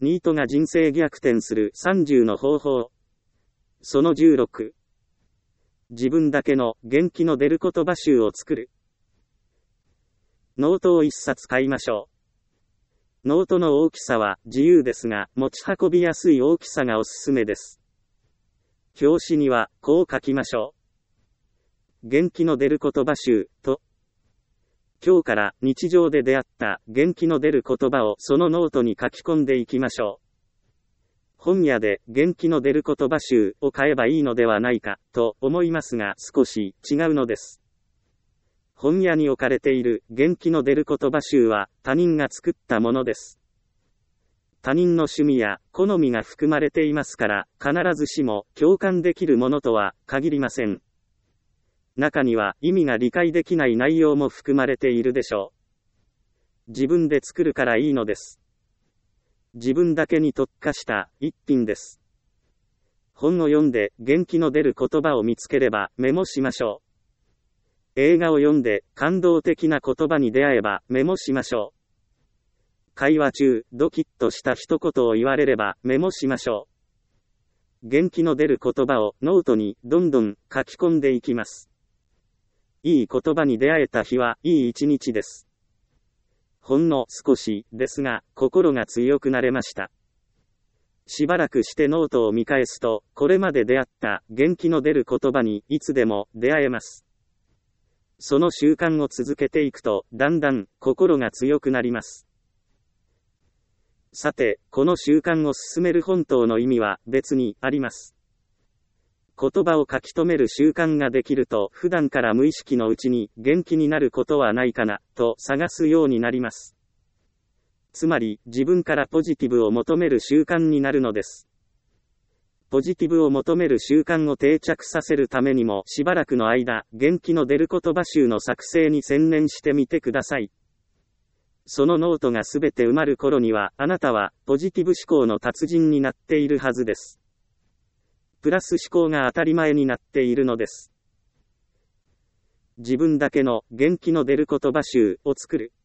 ニートが人生逆転する30の方法。その16。自分だけの元気の出る言葉集を作る。ノートを一冊買いましょう。ノートの大きさは自由ですが、持ち運びやすい大きさがおすすめです。表紙にはこう書きましょう。元気の出る言葉集と、今日から日常で出会った元気の出る言葉をそのノートに書き込んでいきましょう。本屋で元気の出る言葉集を買えばいいのではないかと思いますが、少し違うのです。本屋に置かれている元気の出る言葉集は他人が作ったものです。他人の趣味や好みが含まれていますから、必ずしも共感できるものとは限りません。中には意味が理解できない内容も含まれているでしょう。自分で作るからいいのです。自分だけに特化した一品です。本を読んで元気の出る言葉を見つければメモしましょう。映画を読んで感動的な言葉に出会えばメモしましょう。会話中ドキッとした一言を言われればメモしましょう。元気の出る言葉をノートにどんどん書き込んでいきます。いい言葉に出会えた日はいい一日です。ほんの少しですが心が強くなれました。しばらくしてノートを見返すと、これまで出会った元気の出る言葉にいつでも出会えます。その習慣を続けていくと、だんだん心が強くなります。さて、この習慣を進める本当の意味は別にあります。言葉を書き留める習慣ができると、普段から無意識のうちに元気になることはないかな、と探すようになります。つまり、自分からポジティブを求める習慣になるのです。ポジティブを求める習慣を定着させるためにも、しばらくの間、元気の出る言葉集の作成に専念してみてください。そのノートがすべて埋まる頃には、あなたはポジティブ思考の達人になっているはずです。プラス思考が当たり前になっているのです。自分だけの元気の出る言葉集を作る。